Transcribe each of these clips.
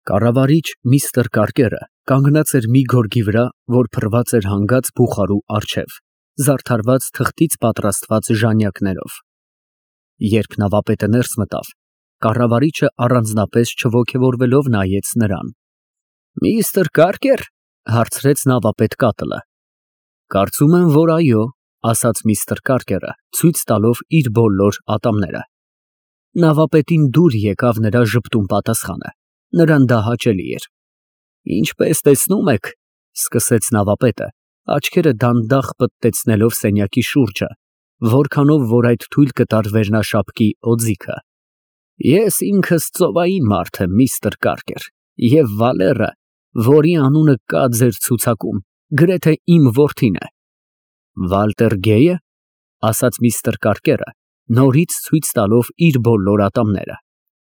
Կառավարիչ միստր Կարկերը կանգնած էր մի գորգի վրա, որ փռված էր հանգած բուխարու առջև, զարդարված թղթից պատրաստված ժանյակներով։ Երբ նավապետը ներս մտավ, կառավարիչը առանձնապես չոգևորվելով նայեց նրան։ Միստր Կարկեր, հարցրեց նավապետ կատլը։ Կարծում եմ, որ այո, ասաց միստր Կարկերը, ցույց տալով իր բոլոր ատամները։ Նավապետին դուր եկավ նրա ժպտուն պատասխանը։ Նրան դա հաճելի էր։ Ինչպես տեսնում եք, սկսեց նավապետը, աչքերը դանդաղ պտտեցնելով սենյակի շուրջը, որքանով որ այդ թույլ կտար վերնաշապկի օձիքը։ Ես ինքս ծովային մարդ եմ, միստր Կարկեր, եւ Վալերը, որի անունը կա ձեր ցուցակում, գրեթե իմ որդին է։ Վալտեր Գեյը, ասաց միստր Կարկերը, նորից ցույց տալով իր բոլոր ատամները։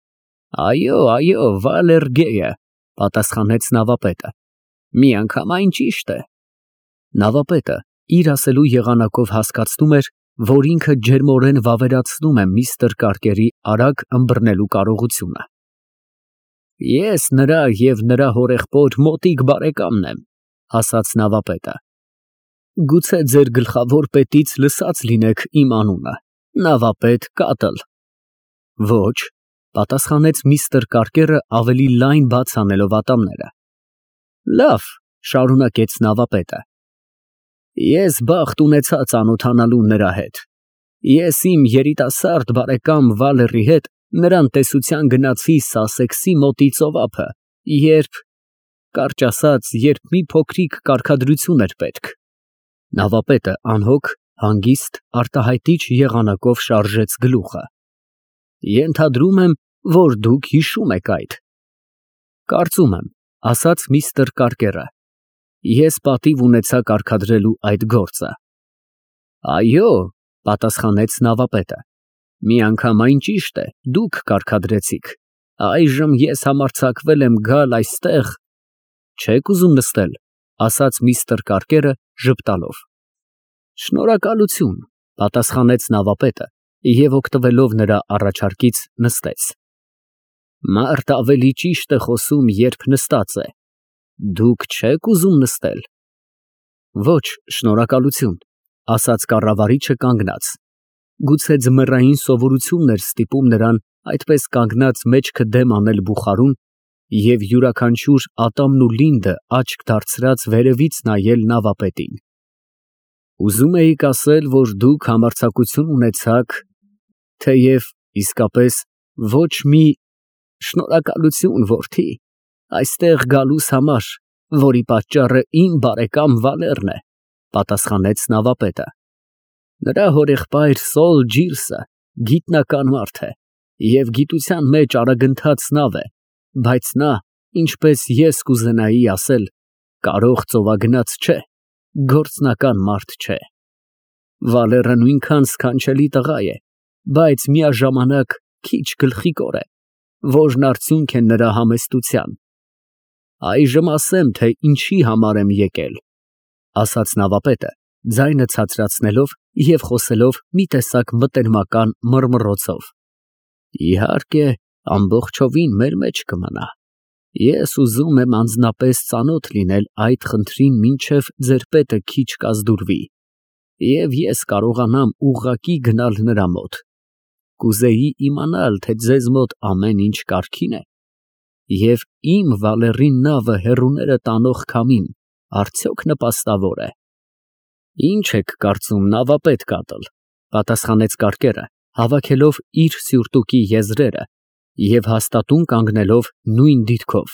Այո, Վալեր Գեյը, պատասխանեց նավապետը։ Միանգամայն ճիշտ է։ Նավապետը իր ասելու եղանակով հասկացնում էր, որ ինքը ջերմորեն վավերացնում է միստր Կարկերի արագ ըմբռնելու կարողությունը։ Ես նրա եւ նրա հորեղբոր մոտիկ բարեկամն եմ, ասաց նավապետը։ Գուցե ձեր գլխավոր պետից լսած լինեք իմ անունը, նավապետ Կատլ։ Ոչ, պատասխանեց միստր Կարկերը ավելի լայն բաց անելով ատամները։ Լավ, շարունակեց նավապետը։ Ես բախտ ունեցա ծանոթանալու նրա հետ։ Ես իմ երիտասարդ բարեկամ Վալերի հետ նրան տեսության գնացի Սասեքսի մոտի ծովափը, կարճ ասած, երբ մի փոքրիկ կարգադրություն էր պետք։ Նավապետը անհոգ, հանգիստ, արտահայտիչ եղանակով շարժեց գլուխը։ Ենթադրում եմ, որ դուք հիշում եք այդ։ Կարծում եմ, ասաց միստր Կարկերը։ Ես պատիվ ունեցա կարգադրելու այդ գործը։ Այո, պատասխանեց նավապետը։ Միանգամայն ճիշտ է, դուք կարգադրեցիք։ Այժմ ես համարձակվել եմ գալ այստեղ։ Չեք ուզում նստել, ասաց միստր Կարկերը ժպտալով։ Շնորհակալություն, պատասխանեց նավապետը և օգտվելով նրա առաջարկից նստեց։ Մարդ ավելի ճիշտ է խոսում, երբ նստած է։ Դուք չեք ուզում նստել։ Ոչ, շնորհակալություն, ասաց կառավարիչը կանգնած։ Գուցե ձմեռային սովորությունն էր ստիպում նրան այդպես կանգնած մեջքը դեմ անել բուխարուն և յուրաքանչյուր ատամն ու լինդը աչք դարձրած վերևից նայել նավապետին։ Ուզում էիք ասել, որ դուք համարձակություն ունեցաք, թեև իսկապես ոչ մի շնորհակալություն, որդի, այստեղ գալուս համար, որի պատճառը իմ բարեկամ Վալերն է, պատասխանեց նավապետը։ Նրա հորեղբայր Սոլ Ջիրսը գիտնական մարդ է և գիտության մեջ արագընթաց նավ է, բայց նա, ինչպես ես կուզենայի ասել, կարող ծովագնաց չէ, գործնական մարդ չէ։ Վալերը նույնքան սքանչելի տղա է, բայց միաժամանակ քիչ գլխիկոր է, որն արդյունք է նրա համեստության։ Այժմ ասեմ, թե ինչի համար եմ եկել, ասաց նավապետը, ձայնը ցածրացնելով և խոսելով մի տեսակ մտերմական մռմռոցով։ Իհարկե, ամբողջովին մեր մեջ կմնա։ Ես ուզում եմ անձնապես ծանոթ լինել այդ խնդրին մինչև ձեր պետը քիչ կազդուրվի, և ես կարողանամ ուղղակի գնալ նրա մոտ։ Կուզեի իմանալ, թե ձեզ մոտ ամեն ինչ կարգին է, և իմ Վալերի նավը հեռուները տանող քամին արդյոք նպաստավոր է։ Ինչ եք կարծում, նավապետ Կատլ, պատասխանեց Կարկերը, հավաքելով իր սյուրտուկի եզրերը և հաստատուն կանգնելով նույն դիրքով։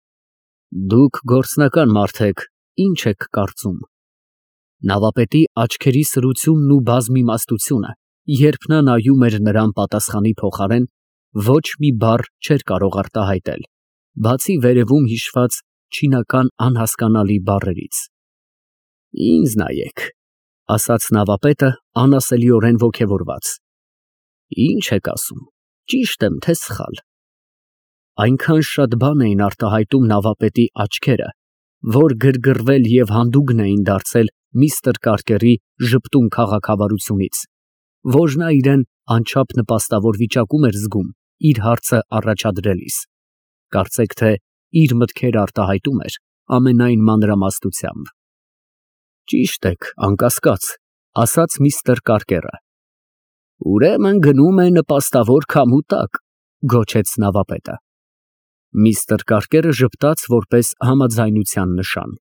Դուք գործնական մարդ եք, ինչ եք կարծում։ Նավապետի աչքերի սրությունն ու բազմիմաստությունը, երբ նա նայում էր նրան պատասխանի փոխարեն, ոչ մի բառ չէր կարող արտահայտել, բացի վերևում հիշված չինական անհասկանալի բառերից։ Ինձ նայեք, ասաց նավապետը անասելիորեն ոգևորված։ Ինչ եք ասում, ճիշտ եմ, թե սխալ։ Այնքան շատ բան էին արտահայտում նավապետի աչքերը, որ գրգռվել և հանդուգն էին դարձել միստր Կարկերի ժպտուն քաղաքավարությունից, որ նա իրեն անչափ նպաստավոր վիճակում էր զգում իր հարցը առաջադրելիս։ Կարծեք թե իր մտքերը արտահայտում էր ամենայն մանրամասնությամբ։ Ճիշտ եք, անկասկած, ասաց միստր Կարկերը։ Ուրեմն գնում է նպաստավոր քամու տակ, գոչեց նավապետը։ Միստր Կարկերը ժպտաց որպես համաձայնության նշան։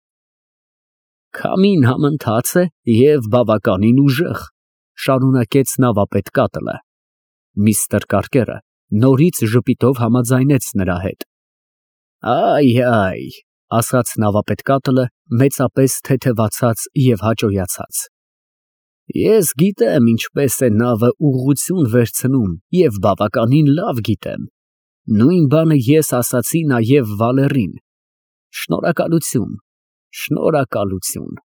Քամին համընթաց է և բավականին ուժեղ, շարունակեց նավապետ Կատլը։ Միստր Կարկերը նորից ժպիտով համաձայնեց նրա հետ։ Այ, ասաց նավապետ Կատլը մեծապես թեթևացած և հաճոյացած։ Ես գիտեմ ինչպես է նավը ուղղություն վերցնում և բավականին լավ գիտեմ։ Նույն բանը ես ասացի նաև Վալերին։ Շնորհակալություն, շնորհակալություն։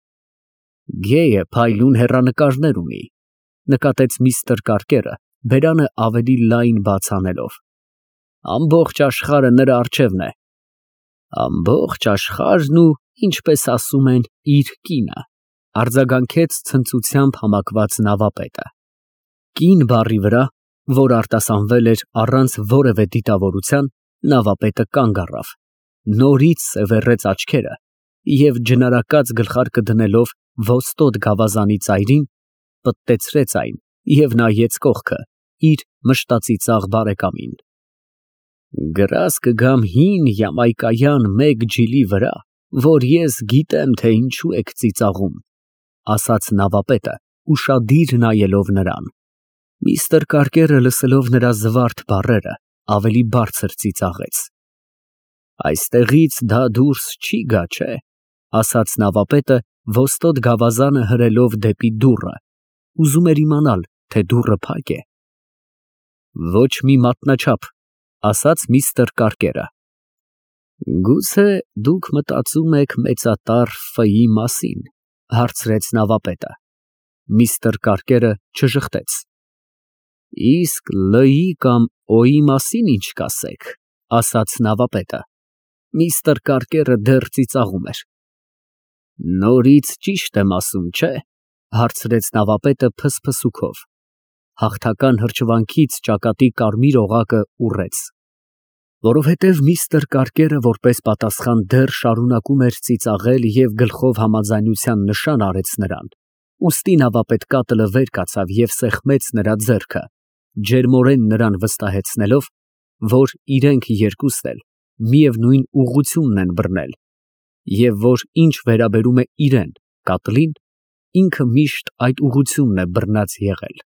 Գեյը փայլուն հեռանկարներ ունի, նկատեց միստր Կարկերը, բերանը ավելի լայն բաց անելով։ Ամբողջ աշխարհը նրա առջևն է։ Ամբողջ աշխարհն ու, ինչպես ասում են, իր կինը, արձագանքեց ցնծությամբ համակված նավապետը։ Կին բառի վրա, որ արտասանվել էր առանց որևէ դիտավորության, նավապետը կանգ առավ, նորից սևեռեց աչքերը և ջնարակած գլխարկը դնելով ոստոտ գավազանի ծայրին, պտտեցրեց այն և նայեց կողքը իր մշտածիծաղ բարեկամին։ Գրազ կգամ հին յամայկայան մեկ ջիլի վրա, որ ես գիտեմ, թե ինչու եք ծիծաղում, ասաց նավապետը, ուշադիր նայելով նրան։ Միստր Կարկերը լսելով նրա զվարթ բառերը, ավելի բարձր ծիծաղեց։ Այստեղից դա դուրս չի գա, չէ, ասաց նավապետը, ոստոտ գավազանը հրելով դեպի դուռը, ուզում էր իմանալ, թե դուռը փակ է։ Ոչ մի մատնաչափ, ասաց միստր Կարկերը։ Գուցե դուք մտածում եք մեծատառ Ֆ-ի մասին, հարցրեց նավապետը։ Միստր Կարկերը չժխտեց։ Իսկ Լ-ի կամ Օ-ի մասին ինչ կասեք, ասաց նավապետը։ Միստր Կարկերը դեռ ծիծաղում էր։ Նորից ճիշտ եմ ասում, չէ, հարցրեց նավապետը փսփսուքով։ Հաղթական հրճվանքից ճակատի կարմիր օղակը ուռեց։ Որովհետև միստր Կարկերը որպես պատասխան դեռ շարունակում էր ծիծաղել և գլխով համաձայնության նշան արեց նրան, ուստի նավապետ Կատլը վեր կացավ և սեղմեց նրա ձեռքը, ջերմորեն նրան վստահեցնելով, որ իրենք երկուսն էլ միևնույն ուղղությունն են բռնել, և որ ինչ վերաբերում է իրան, Կատլին, ինքը միշտ այդ ուղղությունն է բռնած եղել։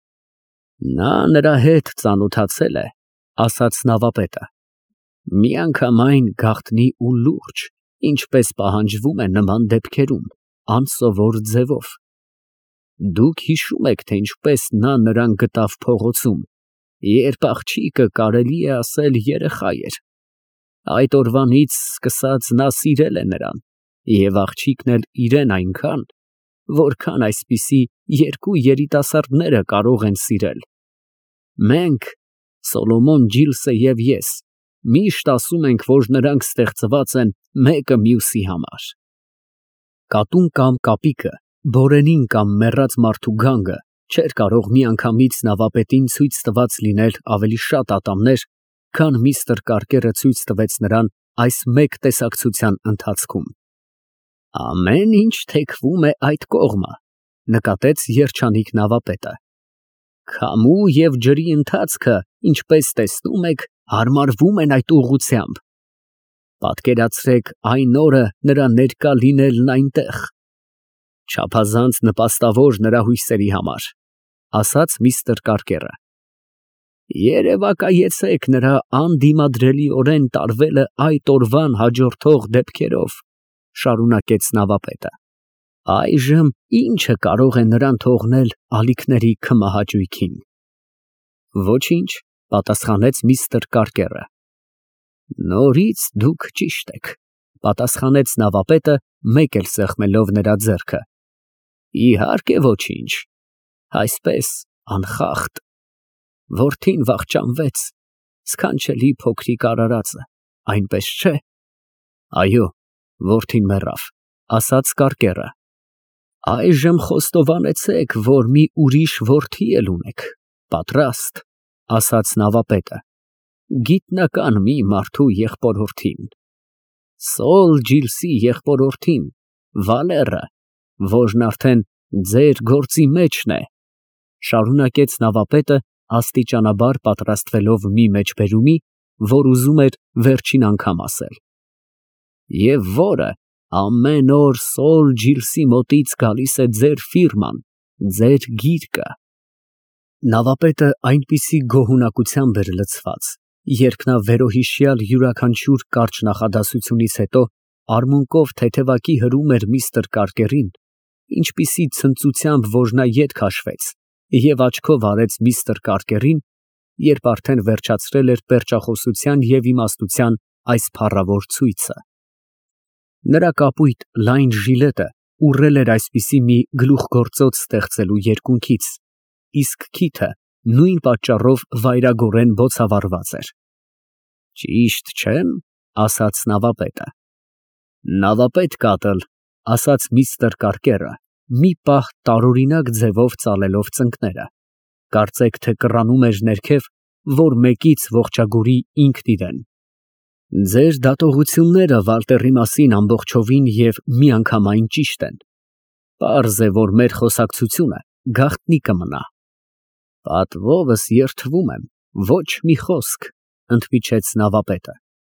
Նա նրա հետ ծանոթացել է, ասաց նավապետը, միանգամայն գաղտնի ու լուրջ, ինչպես պահանջվում է նման դեպքերում, անսովոր ձևով։ Դուք հիշում եք, թե ինչպես նա նրան գտավ փողոցում, երբ աղջիկը կարելի է ասել երեխա էր։ Այդ օրվանից սկսած նա սիրել է նրան, և աղջիկն էլ իրեն այնքան, որքան այսպիսի երկու երիտասարդները կարող են սիրել։ Մենք, Սոլոմոն Ջիլսը և ես, միշտ ասում ենք, որ նրանք ստեղծված են մեկը մյուսի համար։ Կատուն կամ կապիկը, բորենին կամ մեռած մարդու գանգը չէր կարող միանգամից նավապետին ցույց տված լինել ավելի շատ ատամներ, քան միստր Կարկերը ցույց տվեց նրան այս մեկ տեսակցության ընթացքում։ Ամեն ինչ թեքվում է այդ կողմը, նկատեց երջանիկ նավապետը։ Քամու և ջրի ընթացքը, ինչպես տեսնում եք, հարմարվում են այդ ուղղությամբ։ Պատկերացրեք այն օրը նրա ներկա լինելն այնտեղ։ Չափազանց նպաստավոր նրա հույսերի համար, ասաց միստր Կարկերը։ Երևակայեցեք նրա անդիմադրելիորեն տարվելը այդ օրվան հաջորդող դեպքերով, շարունակեց նավապետը։ Այժմ ի՞նչը կարող է նրան թողնել ալիքների քմահաճույքին։ Ոչինչ, պատասխանեց միստր Կարկերը։ Նորից դուք ճիշտ եք, պատասխանեց նավապետը, մեկ էլ սեղմելով նրա ձեռքը։ Իհարկե ոչինչ, այսպես անխախտ։ Որդին վախճանվեց, սքանչելի փոքրիկ արարածը, այնպես չէ։ Այո, որդին մեռավ, ասաց Կարկերը։ Այժմ խոստովանեցեք, որ մի ուրիշ որդի էլ ունեք, պատրաստ, ասաց նավապետը։ գիտնական մի մարդու եղբորորդին, Սոլ Ջիլսի եղբորորդին, Վալերը, որն արդեն ձեր գործի մեջն է, շարունակեց նավապետը աստիճանաբար պատրաստվելով մի մեջբերումի, որ ուզում էր վերջին անգամ ասել, և որը ամեն օր Սոլ Ջիլսի մոտից գալիս է ձեր ֆիրման, ձեր գիրկը։ Նավապետը այնպիսի գոհունակությամբ էր լցված, երբ նա վերոհիշյալ յուրաքանչյուր կարճ նախադասությունից հետո արմունկով թեթևակի հրում էր միստր Կարկերին, ինչպիսի ցնծությամբ, որ նա ետ քաշվեց և աչքով արեց միստր Կարկերին, երբ արդեն վերջացրել էր պերճախոսության և իմաստության այս փառավոր ցույցը։ Նրա կապույտ լայն ժիլետը ուռել էր այսպիսի մի գլուխգործոց ստեղծելու երկունքից, իսկ քիթը նույն պատճառով վայրագորեն բոցավառված էր։ Ճիշտ չե՞մ, ասաց նավապետը։ Նավապետ կատլ, ասաց միստր Կարկերը, մի պահ տարօրինակ ձևով ծալելով ծնկները, կարծեք թե կռանում էր ներքև, որ մեկից ողջագուրի ինքն իրեն։ Ձեր դատողությունները Վալտերի մասին ամբողջովին և միանգամայն ճիշտ են։ Պարզ է, որ մեր խոսակցությունը գաղտնի կմնա։ Պատվովս երդվում եմ, ոչ մի խոսք, ընդմիջեց նավապետը։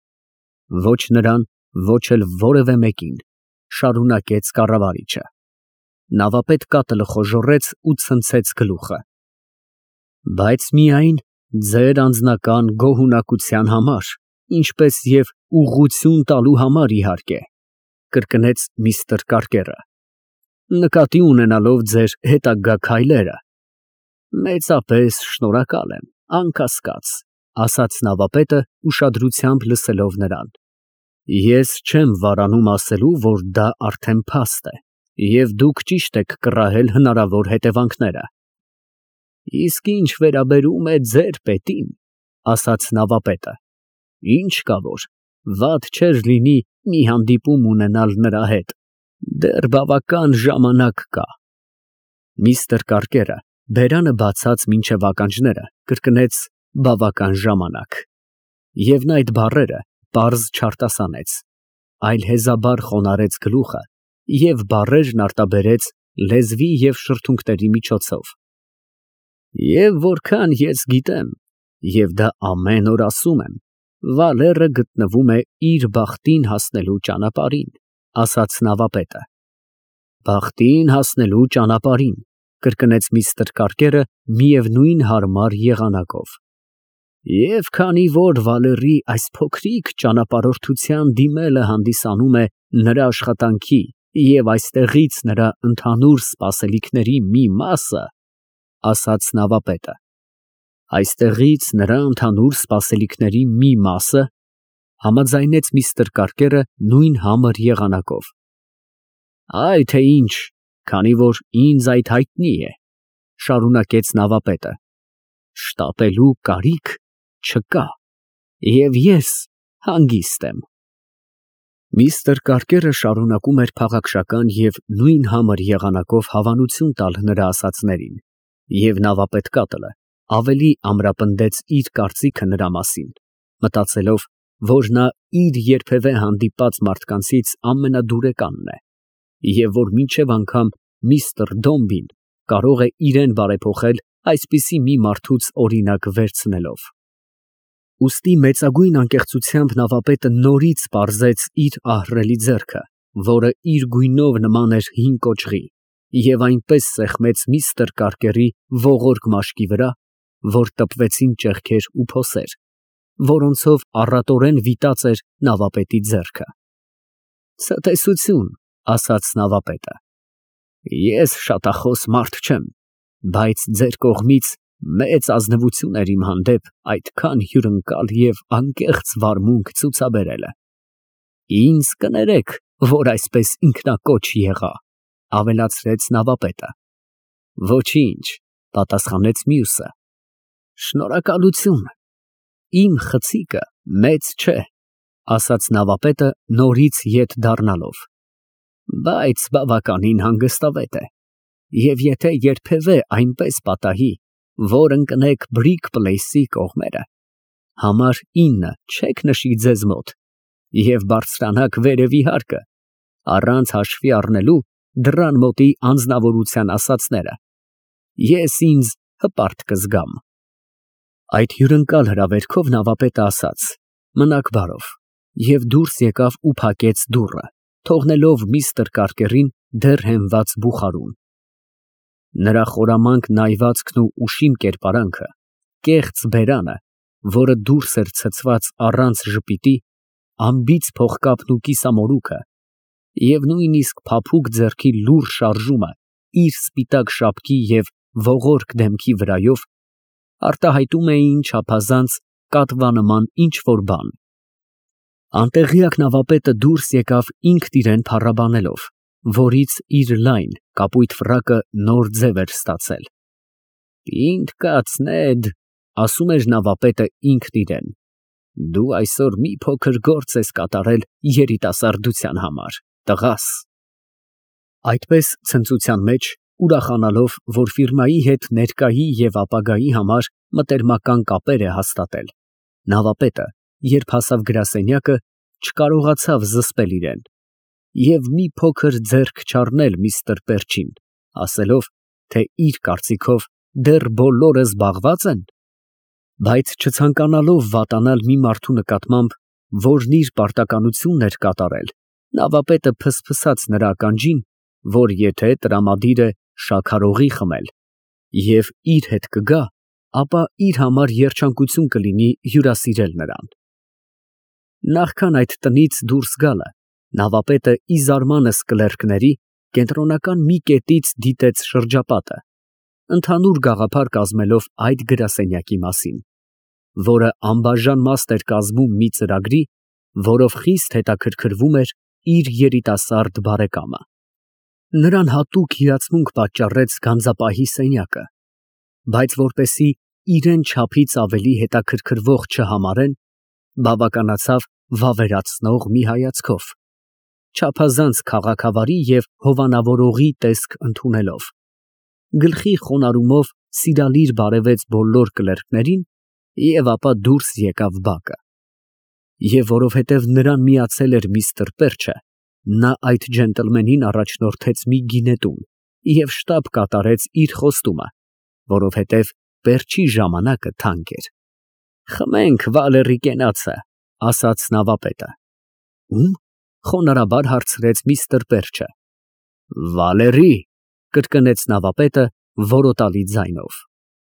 Ոչ նրան, ոչ էլ որևէ մեկին, շարունակեց կառավարիչը։ Նավապետ կատլը խոժոռեց ու ցնցեց գլուխը։ Բայց միայն ձեր անձնական գոհունակության համար, ինչպես և ուղղություն տալու համար, իհարկե, կրկնեց միստր Կարկերը, նկատի ունենալով ձեր հետագա քայլերը։ Մեծապես շնորհակալ եմ, անկասկած, ասաց նավապետը ուշադրությամբ լսելով նրան։ Ես չեմ վարանում ասելու, որ դա արդեն փաստ է, և դուք ճիշտ եք կռահել հնարավոր հետևանքները։ Իսկ ինչ վերաբերում է ձեր պետին, ասաց նավապետը, ինչ կա որ, վատ չէր լինի մի հանդիպում ունենալ նրա հետ, դեռ բավական ժամանակ կա։ Միստր Կարկերը, բերանը բացած մինչև ականջները, կրկնեց բավական ժամանակ։ Եվ նա այդ բառերը պարզ չարտասանեց, այլ հեզաբար խոնարհեց գլուխը և բառերն արտաբերեց լեզվի և շրթունքների միջոցով։ Եվ որքան ես գիտեմ, և դա ամեն օր ասում եմ, Վալերը գտնվում է իր բախտին հասնելու ճանապարհին, ասաց նավապետը։ Բախտին հասնելու ճանապարհին, կրկնեց միստր Կարկերը միևնույն հարմար եղանակով։ Եվ քանի որ Վալերի այս փոքրիկ ճանապարհորդության դիմելը հանդիսանում է նրա աշխատանքի և այստեղից նրա ընդհանուր սպասելիքների մի մասը, ասաց նավապետը, այստեղից նրա ընդհանուր սպասելիքների մի մասը, համաձայնեց միստր Կարկերը նույն համր եղանակով։ Այ թե ինչ, քանի որ ինձ այդ հայտնի է, շարունակեց նավապետը, շտապելու կարիք չկա, և ես հանգիստ եմ։ Միստր Կարկերը շարունակում էր փաղաքշական և նույն համր եղանակով հավանություն տալ նրա ասածներին, և նավապետ կատլը ավելի ամրապնդեց իր կարծիքը նրա մասին, մտածելով, որ նա իր երբևէ հանդիպած մարդկանցից ամենադուրեկանն է, և որ մինչև անգամ միստր Դոմբին կարող է իրեն բարեփոխել այսպիսի մի մարդուց օրինակ վերցնելով։ Ուստի մեծագույն անկեղծությամբ նավապետը նորից պարզեց իր ահռելի ձեռքը, որը իր գույնով նման էր հին կոճղի, և այնպես սեղմեց միստր Կարկերի ողորկ մաշկի վրա, որ տպվեցին ճեղքեր ու փոսեր, որոնցով առատորեն վիտած էր նավապետի ձեռքը։ Ցտեսություն, ասաց նավապետը, ես շատախոս մարդ չեմ, բայց ձեր կողմից մեծ ազնվություն էր իմ հանդեպ այդքան հյուրընկալ և անկեղծ վարմունք ցուցաբերելը։ Ինձ կներեք, որ այսպես ինքնակոչ եղա, ավելացրեց նավապետը։ Ոչինչ, պատասխանեց մյուսը։ Շնորհակալություն, իմ խցիկը մեծ չէ, ասաց նավապետը նորից ետ դառնալով, բայց բավականին հանգստավետ է, և եթե երբևէ այնպես պատահի, որ ընկնեք Բրիկ Պլեյսի կողմերը, Համար 9 չեք նշի ձեզ մոտ և բարձրանաք վերևի հարկը, առանց հաշվի առնելու դռան մոտի անձնավորության ասածները, ես ինձ հպարտ կզգամ։ Այդ հյուրընկալ հրավերքով նավապետը ասաց. մնաք բարով, և դուրս եկավ ու փակեց դուռը, թողնելով միստր Կարկերին դեռ հենված բուխարում։ Նրա խորամանկ նայվածքն ու ուշիմ կերպարանքը, կեղծ բերանը, որը դուրս էր ցցված առանց ժպիտի, անբիծ փողկապն ու կիսամորուքը և նույնիսկ փափուկ ձեռքի լուռ շարժումը իր սպիտակ շապկի և ողորկ դեմքի վրայով արտահայտում էին չափազանց կատվանման ինչ֊որ բան։ Անտեղյակ նավապետը դուրս եկավ ինքն իրան փառաբանելով, որից իր լայն, կապույտ ֆրակը նոր ձև էր ստացել։ «Պինդ կաց, Նեդ», ասում էր նավապետը ինքն իրան, դու այսօր մի փոքր գործ ես կատարել երիտասարդության համար, տղաս։ Այդպես ցնծության մեջ, ուրախանալով, որ ֆիրմայի հետ ներկայի և ապագայի համար մտերմական կապեր է հաստատել, նավապետը, երբ հասավ գրասենյակը, չկարողացավ զսպել իրան և մի փոքր ձեռք չառնել միստր Պերչին, ասելով, թե իր կարծիքով դեռ բոլորը զբաղվա՞ծ են, բայց չցանկանալով վատանալ մի մարդու նկատմամբ, որն իր պարտականությունն էր կատարել, նավապետը փսփսաց նրա ականջին, որ եթե տրամադիր է շաքարողի խմել և իր հետ կգա, ապա իր համար երջանկություն կլինի հյուրասիրել նրան։ Նախքան այդ տնից դուրս գալը, նավապետը ի զարմանս կլերկների կենտրոնական մի կետից դիտեց շրջապատը, ընդհանուր գաղափար կազմելով այդ գրասենյակի մասին, որը անբաժան մաս էր կազմում մի ծրագրի, որով խիստ հետաքրքրվում էր իր երիտասարդ բարեկամը։ Նրան հատուկ հիացմունք պատճառեց գանձապահի սենյակը, բայց որպեսզի իրան չափից ավելի հետաքրքրվող չհամարեն, բավականացավ վավերացնող մի հայացքով, չափազանց քաղաքավարի և հովանավորողի տեսք ընդունելով, գլխի խոնարհումով սիրալիր բարևեց բոլոր կլերկներին և ապա դուրս եկավ բակը։ Եվ որովհետև նրան միացել էր միստր Պերչը, նա այդ ջենտլմենին առաջնորդեց մի գինետուն և շտապ կատարեց իր խոստումը, որովհետև Պերչի ժամանակը թանկ էր։ «Խմենք Վալերի կենացը», ասաց նավապետը։ «Ում» խոնարհաբար հարցրեց միստր Պերչը։ «Վալերի», կրկնեց նավապետը որոտալի ձայնով։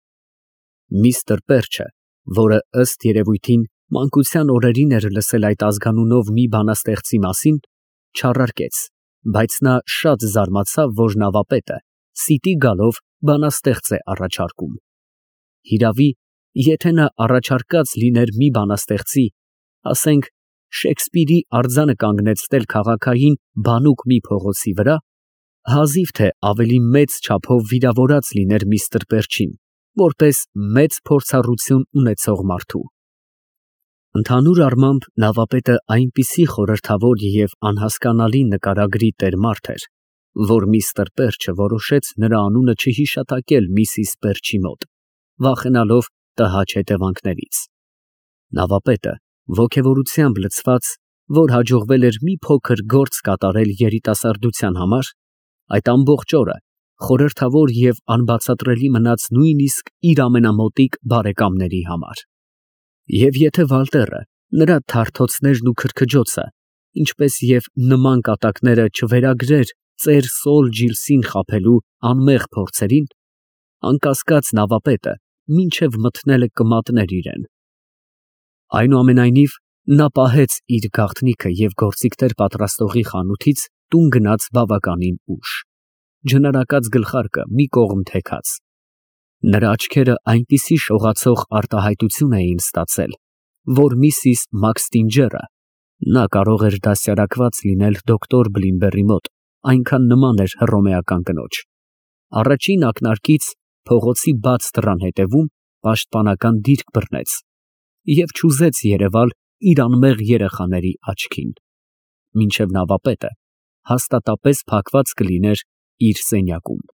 Միստր Պերչը, որը ըստ երևույթին մանկության օրերին էր լսել այդ ազգանունով մի բանաստեղծի մասին, չառարկեց, բայց նա շատ զարմացավ, որ նավապետը սիտի գալով բանաստեղծ է առաջարկում։ Հիրավի, եթե նա առաջարկած լիներ մի բանաստեղծի, ասենք, Շեքսպիրի արձանը կանգնեցնել քաղաքային բանուկ մի փողոցի վրա, հազիվ թե ավելի մեծ չափով վիրավորած լիներ միստր Պերչին, որպես մեծ փորձառություն ունեցող մարդու։ Ընդհանուր առմամբ նավապետը այնպիսի խորհրդավոր և անհասկանալի նկարագրի տեր֊մարդ էր, որ միստր Պերչը որոշեց նրա անունը չհիշատակել միսիս Պերչի մոտ, վախենալով տհաճ հետևանքներից։ Նավապետը, ոգևորությամբ լցված, որ հաջողվել էր մի փոքր գործ կատարել երիտասարդության համար, այդ ամբողջ օրը խորհրդավոր և անբացատրելի մնաց նույնիսկ իր ամենամոտիկ բարեկամների համար։ Եվ եթե Վալտերը, նրա թարթոցներն ու քրքջոցը, ինչպես և նման կատակները չվերագրեր ծեր Սոլ Ջիլսին խաբելու անմեղ փորձերին, անկասկած նավապետը մինչև մթնելը կմատներ իրան։ Այնուամենայնիվ, նա պահեց իր գաղտնիքը և գործիքներ պատրաստողի խանութից տուն գնաց բավականին ուշ, ջնարակած գլխարկը մի կողմ թեքած։ Նրա աչքերը այնպիսի շողացող արտահայտություն էին ստացել, որ միսիս Մաքսթինջերը (նա կարող էր դաստիարակված լինել դոկտոր Բլինբերի մոտ, այնքան նման էր հռոմեական կնոջ) առաջին ակնարկից փողոցի բաց դռան հետևում պաշտպանական դիրք բռնեց և չուզեց երևալ իր անմեղ երեխաների աչքին, մինչև նավապետը հաստատապես փակված կլիներ իր սենյակում։